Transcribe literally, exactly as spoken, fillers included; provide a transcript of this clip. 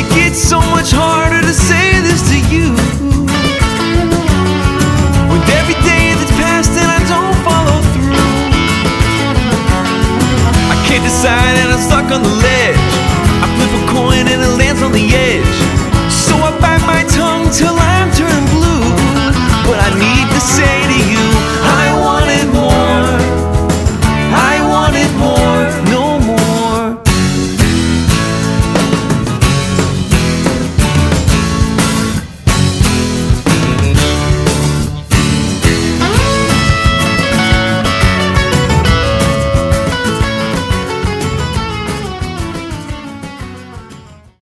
It gets so much harder to say this to you, with every day that's passed and I don't follow through. I can't decide and I'm stuck on the ledge. I flip a coin and it lands on the edge.